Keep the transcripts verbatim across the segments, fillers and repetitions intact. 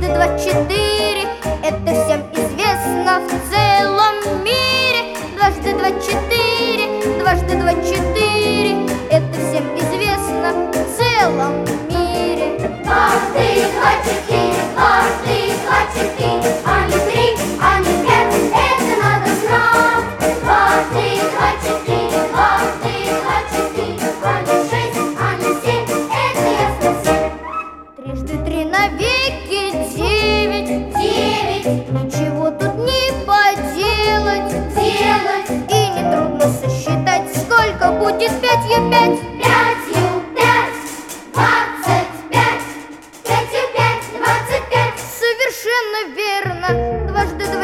Дважды два четыре, это всем известно в целом мире. Дважды два четыре, дважды два четыре, это всем известно в целом мире. Дважды два четыре, дважды два четыре, а не три, а не пять, это надо знать. Дважды два четыре, дважды два четыре, а не шесть, а не семь, это ясно всем. Трижды три навеки девять, Девять, ничего тут не поделать, делать, и нетрудно сосчитать, сколько будет пятью пять. пятью пять, двадцать пять, пятью пять, двадцать пять. Совершенно верно. Дважды два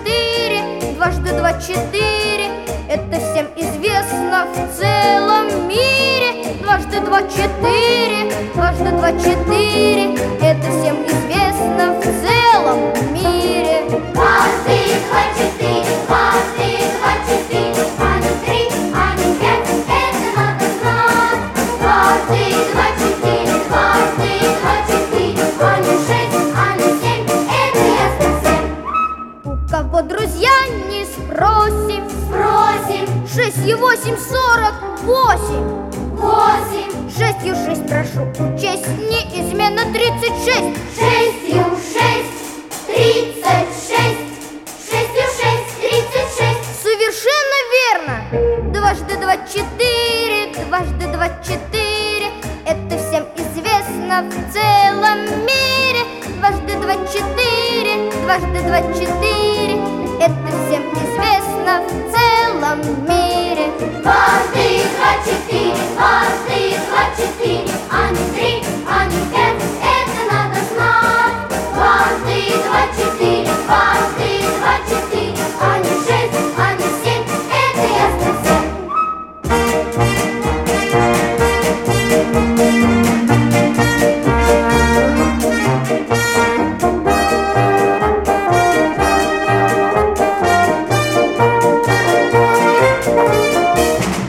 четыре, дважды два четыре, это всем известно в целом мире. Дважды два четыре, дважды два четыре, это всем известно в целом мире. Дважды два четыре, дважды два четыре, а не три, а не пять, это надо знать. Дважды два четыре, дважды два четыре, а не шесть, а не семь, это ясно всем. У кого друзья не спросим, Спросим, шестью восемь сорок восемь. восемь, Шестью шесть прошу учесть, неизменно тридцать шесть. шестью шесть, тридцать шесть, шестью шесть, тридцать шесть. Совершенно верно. Дважды два четыре, дважды два четыре, это всем известно в целом мире. Дважды два четыре, дважды два четыре, это всем известно в целом мире. Дважды два четыре, дважды два четыре, а не три, а не пять, это надо знать. Дважды два четыре, дважды два четыре, а не шесть, а не семь, это ясно всем.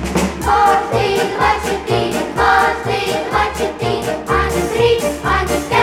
Дважды два четыре, дважды два четыре, а не три, а не пять.